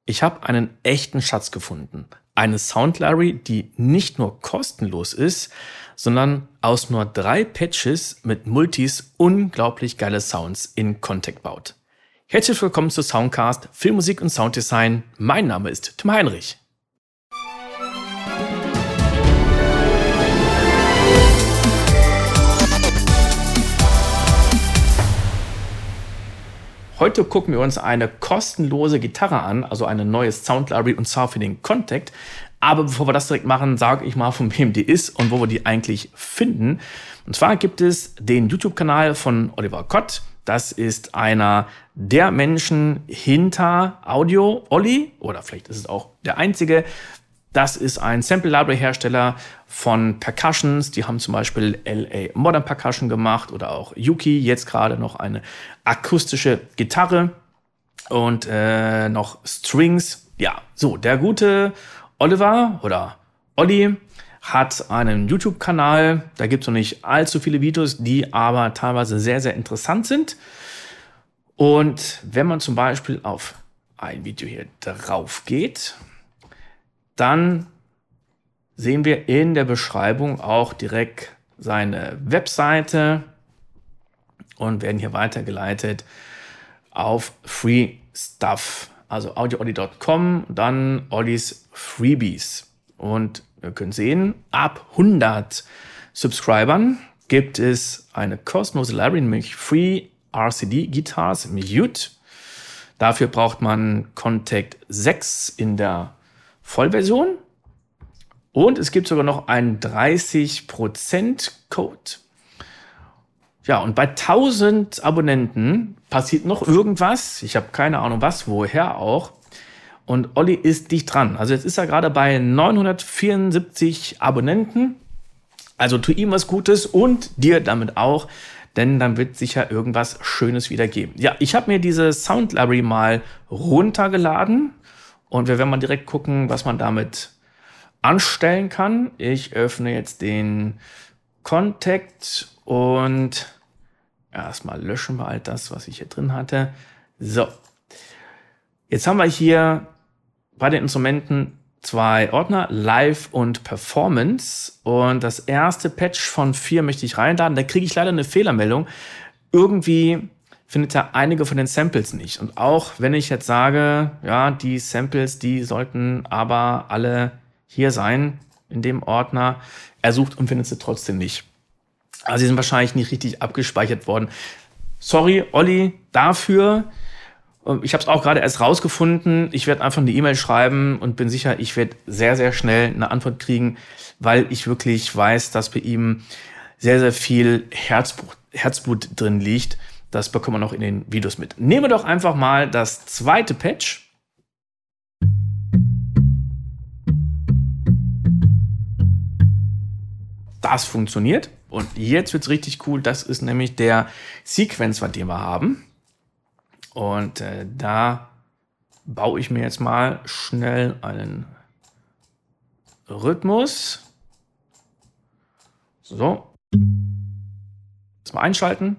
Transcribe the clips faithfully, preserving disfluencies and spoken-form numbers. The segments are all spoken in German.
Ich habe einen echten Schatz gefunden. Eine Sound Library, die nicht nur kostenlos ist, sondern aus nur drei Patches mit Multis unglaublich geile Sounds in Kontakt baut. Herzlich willkommen zu Soundcast, Filmmusik und Sounddesign. Mein Name ist Tim Heinrich. Heute gucken wir uns eine kostenlose Gitarre an, also eine neue Sound Library und zwar für den Kontakt. Aber bevor wir das direkt machen, sage ich mal, von wem die ist und wo wir die eigentlich finden. Und zwar gibt es den YouTube-Kanal von Oliver Kott. Das ist einer der Menschen hinter Audio Olli, oder vielleicht ist es auch der einzige. Das ist ein Sample-Library-Hersteller von Percussions. Die haben zum Beispiel L A Modern Percussion gemacht oder auch Yuki. Jetzt gerade noch eine akustische Gitarre und äh, noch Strings. Ja, so, der gute Oliver oder Olli hat einen YouTube-Kanal. Da gibt es noch nicht allzu viele Videos, die aber teilweise sehr, sehr interessant sind. Und wenn man zum Beispiel auf ein Video hier drauf geht, dann sehen wir in der Beschreibung auch direkt seine Webseite und werden hier weitergeleitet auf Free Stuff, also audio olli punkt com, dann Ollis Freebies. Und wir können sehen, ab hundert Subscribern gibt es eine kostenlose Library, nämlich Free R C D Guitars Mute. Dafür braucht man Kontakt sechs in der Vollversion. Und es gibt sogar noch einen dreißig Prozent Code. Ja, und bei tausend Abonnenten passiert noch irgendwas. Ich habe keine Ahnung was, woher auch. Und Olli ist dicht dran. Also jetzt ist er gerade bei neunhundertvierundsiebzig Abonnenten. Also tu ihm was Gutes und dir damit auch. Denn dann wird sicher irgendwas Schönes wieder geben. Ja, ich habe mir diese Sound Library mal runtergeladen. Und wir werden mal direkt gucken, was man damit anstellen kann. Ich öffne jetzt den Kontakt und erstmal löschen wir all das, was ich hier drin hatte. So, jetzt haben wir hier bei den Instrumenten zwei Ordner, Live und Performance. Und das erste Patch von vier möchte ich reinladen. Da kriege ich leider eine Fehlermeldung. Irgendwie findet er einige von den Samples nicht. Und auch wenn ich jetzt sage, ja, die Samples, die sollten aber alle hier sein, in dem Ordner, er sucht und findet sie trotzdem nicht. Also sie sind wahrscheinlich nicht richtig abgespeichert worden. Sorry, Olli, dafür. Ich habe es auch gerade erst rausgefunden. Ich werde einfach eine E-Mail schreiben und bin sicher, ich werde sehr, sehr schnell eine Antwort kriegen, weil ich wirklich weiß, dass bei ihm sehr, sehr viel Herzblut, Herzblut drin liegt. Das bekommt man auch in den Videos mit. Nehmen wir doch einfach mal das zweite Patch. Das funktioniert. Und jetzt wird es richtig cool. Das ist nämlich der Sequencer, den wir haben. Und äh, da baue ich mir jetzt mal schnell einen Rhythmus. So. Jetzt mal einschalten.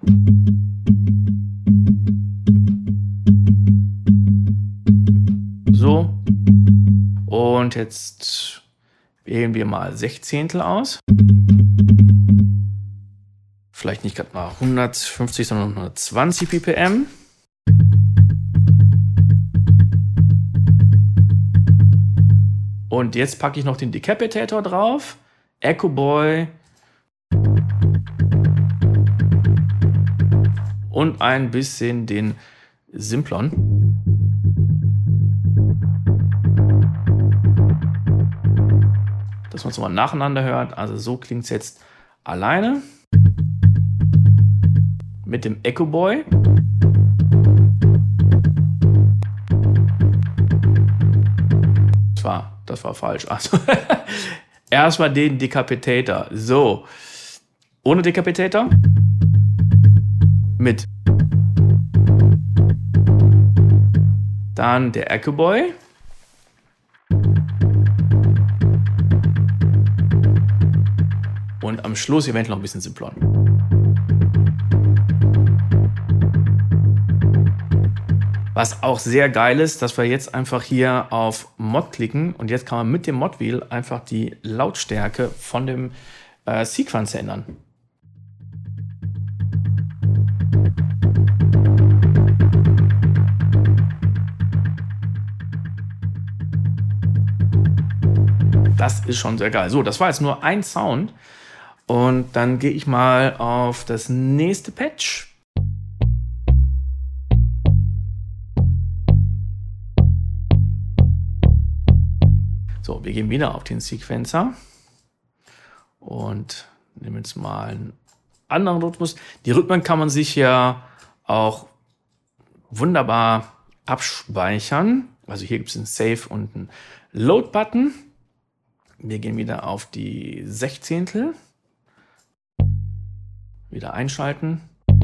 So. Und jetzt wählen wir mal Sechzehntel aus. Vielleicht nicht gerade mal hundertfünfzig, sondern hundertzwanzig B P M. Und jetzt packe ich noch den Decapitator drauf. Echo Boy. Und ein bisschen den Simplon. Dass man es mal nacheinander hört. Also so klingt es jetzt alleine. Mit dem Echo Boy. Das war, das war falsch. Also erstmal den Decapitator. So. Ohne Decapitator. Mit. Dann der Echo Boy. Und am Schluss eventuell noch ein bisschen Simplon. Was auch sehr geil ist, dass wir jetzt einfach hier auf Mod klicken und jetzt kann man mit dem Mod-Wheel einfach die Lautstärke von dem äh, Sequencer ändern. Das ist schon sehr geil. So, das war jetzt nur ein Sound. Und dann gehe ich mal auf das nächste Patch. So, wir gehen wieder auf den Sequencer. Und nehmen jetzt mal einen anderen Rhythmus. Die Rhythmen kann man sich ja auch wunderbar abspeichern. Also hier gibt es einen Save und einen Load-Button. Wir gehen wieder auf die Sechzehntel. Wieder einschalten.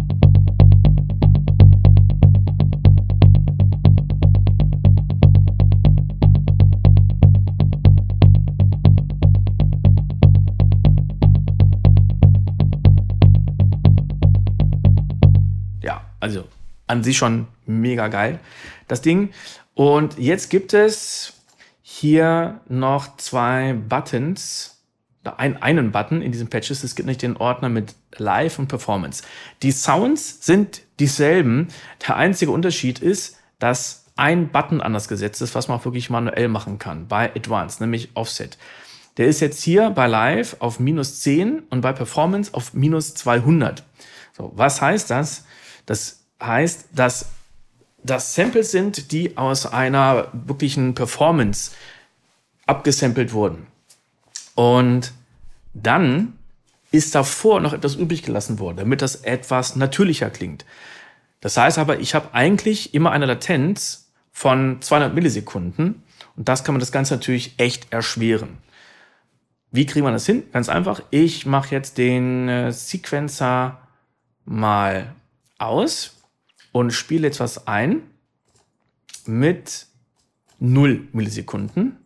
Ja, also an sich schon mega geil, das Ding. Und jetzt gibt es hier noch zwei Buttons, ein, einen Button in diesen Patches. Es gibt nicht den Ordner mit Live und Performance. Die Sounds sind dieselben. Der einzige Unterschied ist, dass ein Button anders gesetzt ist, was man auch wirklich manuell machen kann bei Advanced, nämlich Offset. Der ist jetzt hier bei Live auf minus zehn und bei Performance auf minus zweihundert. So, was heißt das? Das heißt, dass das Samples sind, die aus einer wirklichen Performance abgesampelt wurden. Und dann ist davor noch etwas übrig gelassen worden, damit das etwas natürlicher klingt. Das heißt aber, ich habe eigentlich immer eine Latenz von zweihundert Millisekunden und das kann man das Ganze natürlich echt erschweren. Wie kriegen wir das hin? Ganz einfach, ich mache jetzt den äh, Sequencer mal aus und spiele jetzt was ein mit null Millisekunden.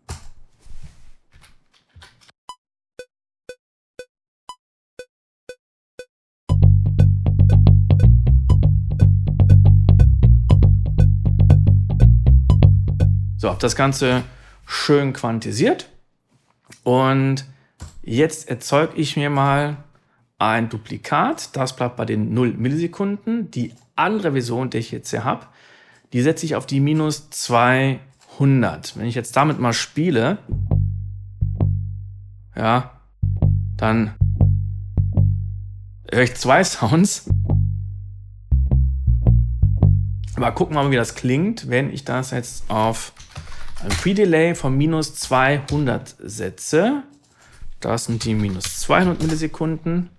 So, habe das Ganze schön quantisiert und jetzt erzeuge ich mir mal ein Duplikat. Das bleibt bei den null Millisekunden. Die andere Version, die ich jetzt hier habe, die setze ich auf die minus zweihundert. Wenn ich jetzt damit mal spiele, ja, dann höre ich zwei Sounds. Aber gucken wir mal, wie das klingt, wenn ich das jetzt auf ein Pre-Delay von minus zweihundert setze. Das sind die minus zweihundert Millisekunden.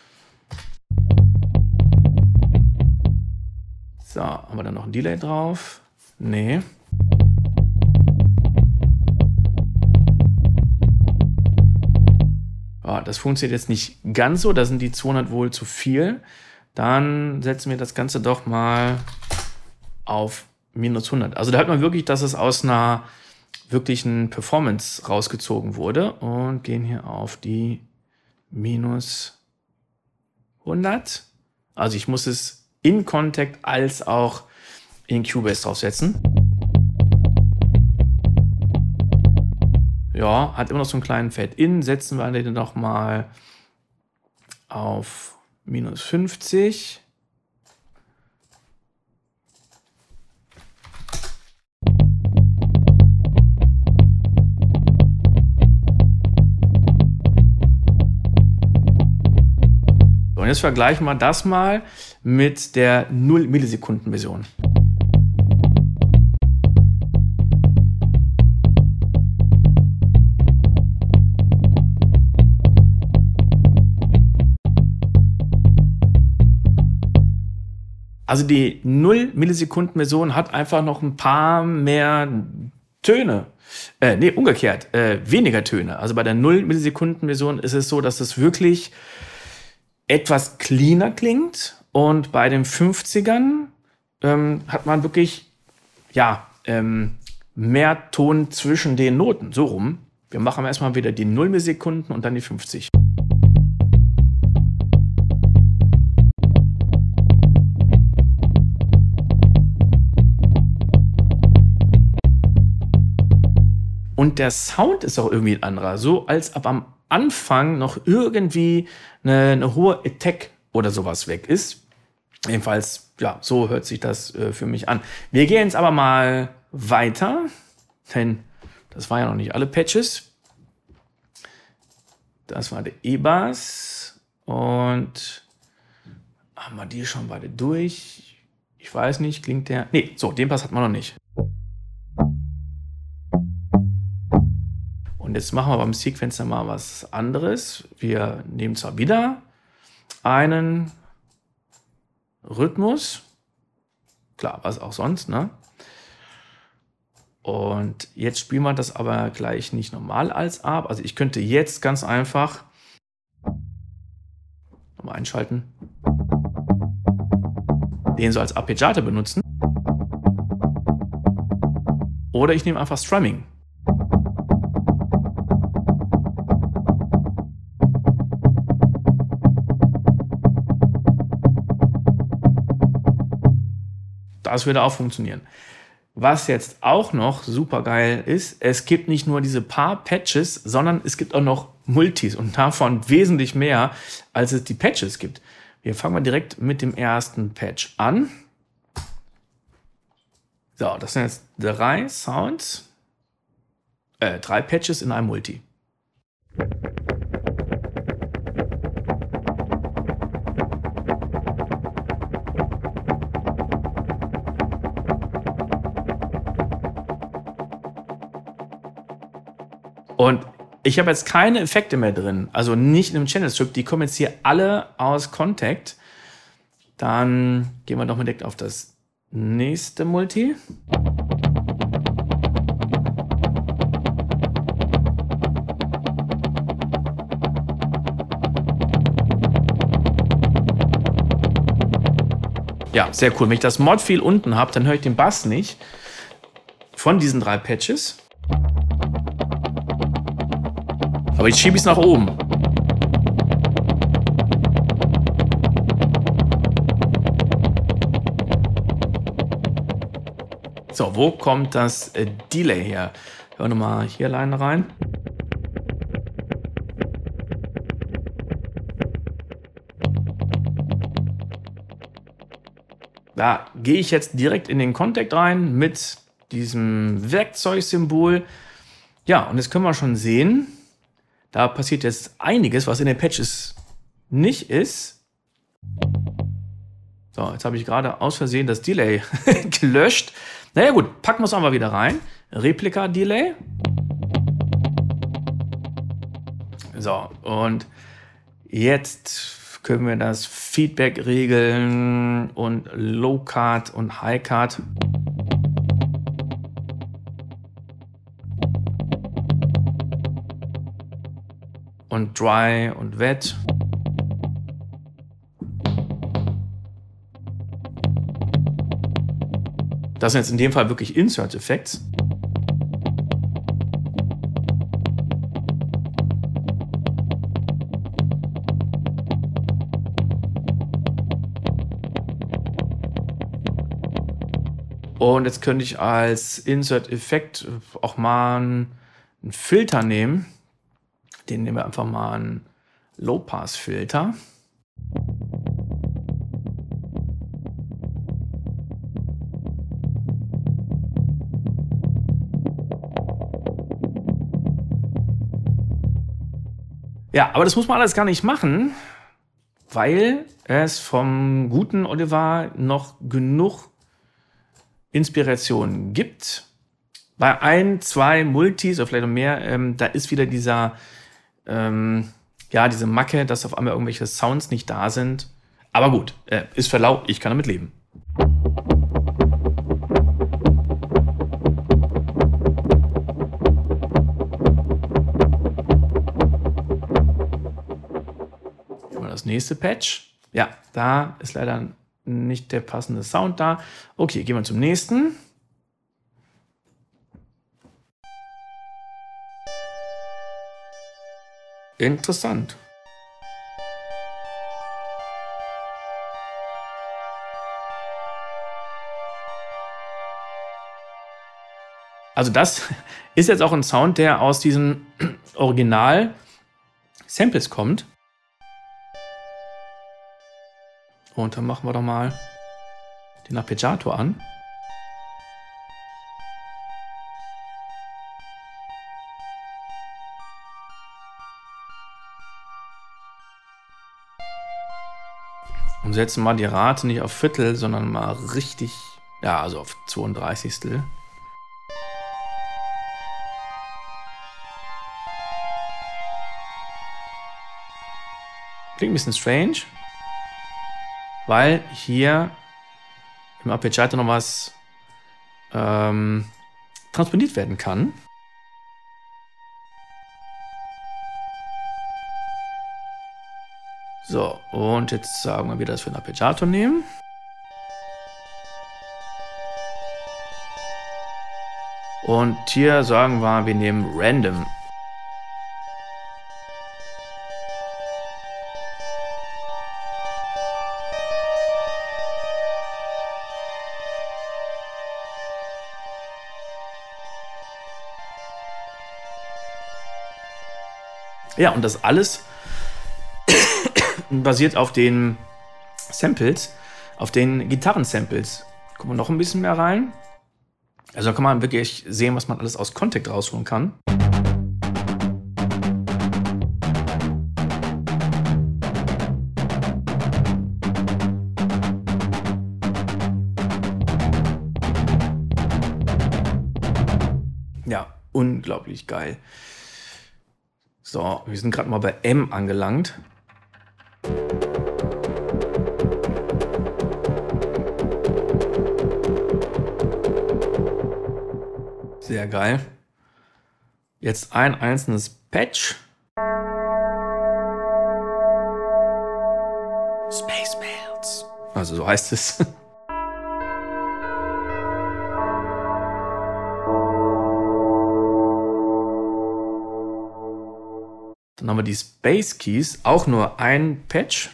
So, haben wir da noch ein Delay drauf? Nee. Ja, das funktioniert jetzt nicht ganz so, da sind die zweihundert wohl zu viel. Dann setzen wir das Ganze doch mal auf minus hundert. Also da hört man wirklich, dass es aus einer wirklichen Performance rausgezogen wurde und gehen hier auf die minus hundert. Also ich muss es in Kontakt als auch in Cubase draufsetzen. Ja, hat immer noch so einen kleinen Fade-In. Setzen wir den noch mal auf minus fünfzig. Und jetzt vergleichen wir das mal mit der null Millisekunden Version. Also die null Millisekunden Version hat einfach noch ein paar mehr Töne. Äh, nee, umgekehrt, äh, weniger Töne. Also bei der null Millisekunden Version ist es so, dass es wirklich etwas cleaner klingt und bei den fünfzigern ähm, hat man wirklich ja, ähm, mehr Ton zwischen den Noten, so rum. Wir machen erstmal wieder die null Millisekunden und dann die fünfzig. Und der Sound ist auch irgendwie ein anderer. So als ab am Anfang noch irgendwie eine, eine hohe Attack oder sowas weg ist. Jedenfalls, ja, so hört sich das äh, für mich an. Wir gehen jetzt aber mal weiter, denn das waren ja noch nicht alle Patches. Das war der E-Bass und haben wir die schon beide durch? Ich weiß nicht, klingt der... Nee, so, den Bass hat man noch nicht. Und jetzt machen wir beim Sequencer mal was anderes. Wir nehmen zwar wieder einen Rhythmus, klar, was auch sonst, ne? Und jetzt spielen wir das aber gleich nicht normal als A. Also ich könnte jetzt ganz einfach nochmal einschalten, den so als Arpeggiato benutzen. Oder ich nehme einfach Strumming. Das würde auch funktionieren. Was jetzt auch noch super geil ist, es gibt nicht nur diese paar Patches, sondern es gibt auch noch Multis und davon wesentlich mehr, als es die Patches gibt. Wir fangen mal direkt mit dem ersten Patch an. So, das sind jetzt drei Sounds, äh, drei Patches in einem Multi. Und ich habe jetzt keine Effekte mehr drin, also nicht in einem Channel Strip. Die kommen jetzt hier alle aus Kontakt. Dann gehen wir doch mal direkt auf das nächste Multi. Ja, sehr cool. Wenn ich das Mod-Feel unten habe, dann höre ich den Bass nicht von diesen drei Patches. Aber ich schiebe es nach oben. So, wo kommt das äh, Delay her? Hören wir mal hier alleine rein. Da gehe ich jetzt direkt in den Kontakt rein mit diesem Werkzeugsymbol. Ja, und jetzt können wir schon sehen, da passiert jetzt einiges, was in den Patches nicht ist. So, jetzt habe ich gerade aus Versehen das Delay gelöscht. Naja gut, packen wir es einfach wieder rein. Replika-Delay. So, und jetzt können wir das Feedback regeln und Low-Cut und High-Cut. Und Dry und Wet. Das sind jetzt in dem Fall wirklich Insert Effects. Und jetzt könnte ich als Insert Effekt auch mal einen Filter nehmen. Den nehmen wir einfach mal einen Low-Pass-Filter. Ja, aber das muss man alles gar nicht machen, weil es vom guten Oliver noch genug Inspiration gibt. Bei ein, zwei Multis oder vielleicht noch mehr, ähm, da ist wieder dieser, ähm, ja, diese Macke, dass auf einmal irgendwelche Sounds nicht da sind. Aber gut, äh, ist Verlaub, ich kann damit leben. Das nächste Patch. Ja, da ist leider nicht der passende Sound da. Okay, gehen wir zum nächsten. Interessant. Also das ist jetzt auch ein Sound, der aus diesen Original-Samples kommt. Und dann machen wir doch mal den Arpeggiator an. Und setzen mal die Rate nicht auf Viertel, sondern mal richtig, ja, also auf zweiunddreißigstel. Klingt ein bisschen strange, weil hier im Arpeggiator noch was ähm, transponiert werden kann. So, und jetzt sagen wir, wie wir das für einen Arpeggiator nehmen. Und hier sagen wir, wir nehmen Random. Ja, und das alles basiert auf den Samples, auf den Gitarren-Samples. Gucken wir noch ein bisschen mehr rein. Also da kann man wirklich sehen, was man alles aus Kontakt rausholen kann. Ja, unglaublich geil. So, wir sind gerade mal bei M angelangt. Sehr geil. Jetzt ein einzelnes Patch. Space Bells. Also so heißt es. Dann haben wir die Space Keys, auch nur ein Patch.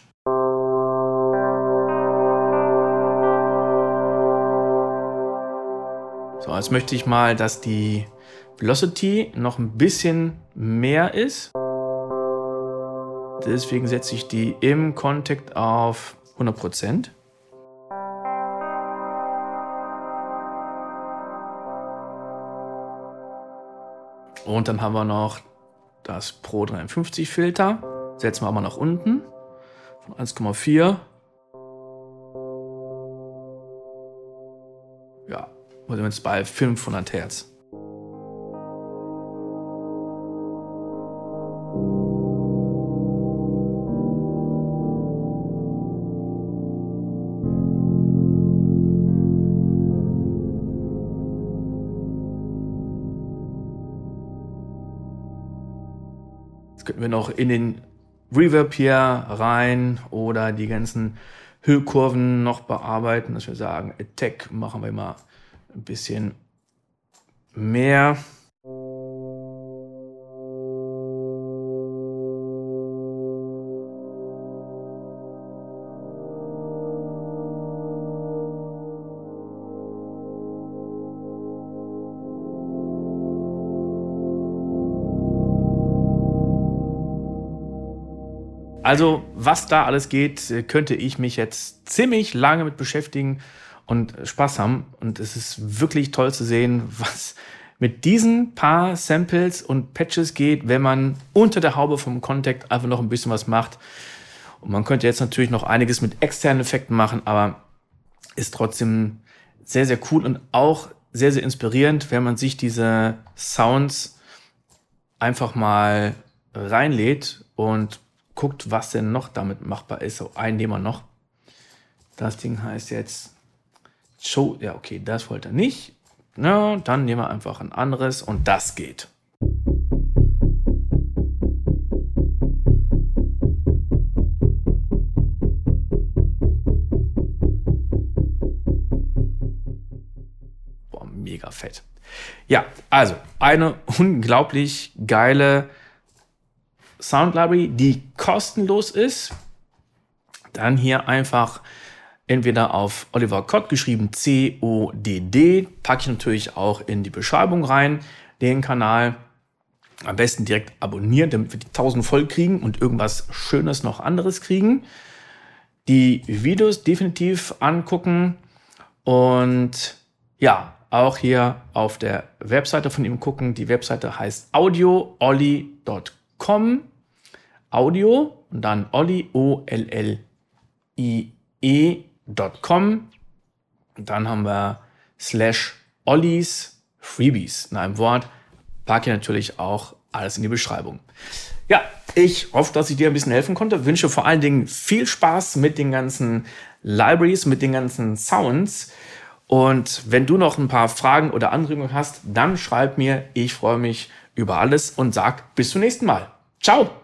So, jetzt möchte ich mal, dass die Velocity noch ein bisschen mehr ist. Deswegen setze ich die im Kontakt auf hundert Prozent. Und dann haben wir noch das Pro dreiundfünfzig Filter. Setzen wir aber nach unten von eins Komma vier. Ja, wir sind jetzt bei fünfhundert Hertz. Jetzt könnten wir noch in den Reverb hier rein oder die ganzen Hüllkurven noch bearbeiten, dass wir sagen, Attack machen wir mal ein bisschen mehr. Also, was da alles geht, könnte ich mich jetzt ziemlich lange mit beschäftigen und Spaß haben. Und es ist wirklich toll zu sehen, was mit diesen paar Samples und Patches geht, wenn man unter der Haube vom Kontakt einfach noch ein bisschen was macht. Und man könnte jetzt natürlich noch einiges mit externen Effekten machen, aber ist trotzdem sehr, sehr cool und auch sehr, sehr inspirierend, wenn man sich diese Sounds einfach mal reinlädt und guckt, was denn noch damit machbar ist. So, einen nehmen wir noch. Das Ding heißt jetzt Show. Ja, okay, das wollte er nicht. Na, dann nehmen wir einfach ein anderes und das geht. Boah, mega fett. Ja, also eine unglaublich geile Sound Library, die kostenlos ist. Dann hier einfach entweder auf Oliver Kodd, geschrieben C O D D, packe ich natürlich auch in die Beschreibung rein, den Kanal. Am besten direkt abonnieren, damit wir die tausend voll kriegen und irgendwas Schönes noch anderes kriegen. Die Videos definitiv angucken und ja, auch hier auf der Webseite von ihm gucken. Die Webseite heißt audio olli punkt com. Audio und dann Olli, O L L I E Punkt com. Und dann haben wir slash Ollis Freebies in einem Wort. Packe ich natürlich auch alles in die Beschreibung. Ja, ich hoffe, dass ich dir ein bisschen helfen konnte. Wünsche vor allen Dingen viel Spaß mit den ganzen Libraries, mit den ganzen Sounds. Und wenn du noch ein paar Fragen oder Anregungen hast, dann schreib mir. Ich freue mich über alles und sag bis zum nächsten Mal. Ciao!